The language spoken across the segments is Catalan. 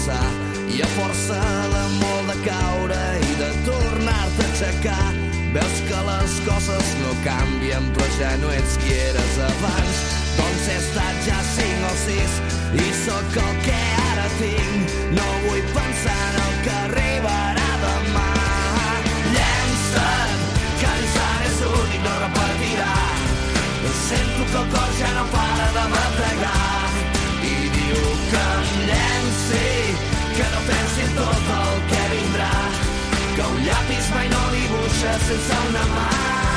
avançar i a força de molt de caure i de tornar-te a aixecar veus que les coses no canvien però ja no ets qui eres abans. Doncs he estat ja 5 o 6 i sóc el que ara tinc. No vull pensar en el que arribarà demà. Llença't, que l'Isant és únic, no repetirà. Sento que el cor ja no para de bategar i diu que em llenci, que no pensi en tot el que vindrà, que un llapis mai no dibuixa sense una mà.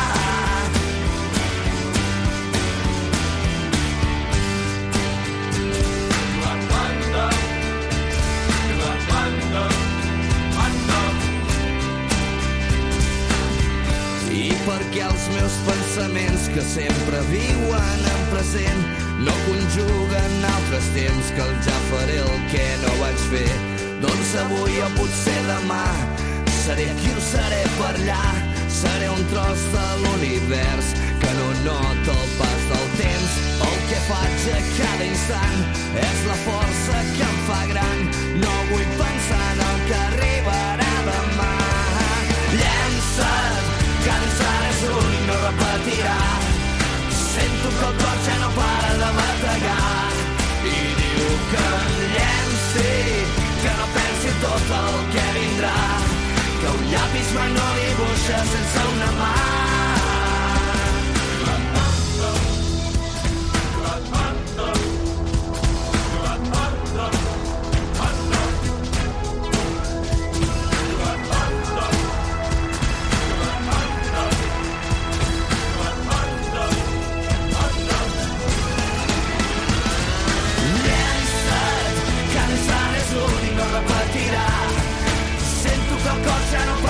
I perquè els meus pensaments que sempre viuen en present no conjuguen altres temps que el ja faré el que no vaig fer. Doncs avui o potser demà seré aquí o seré per allà. Seré un tros de l'univers que no nota el pas del temps. El que faig a cada instant és la força que em fa gran. No vull pensar en el que arribarà demà. Llença't, que l'Isant és únic, no repetirà. Sento que el cor ja no para de bategar i diu que em llenci, que no pensi tot el que vindrà, que un llapis mai no dibuixa sense una mà. Sento que el cor ja no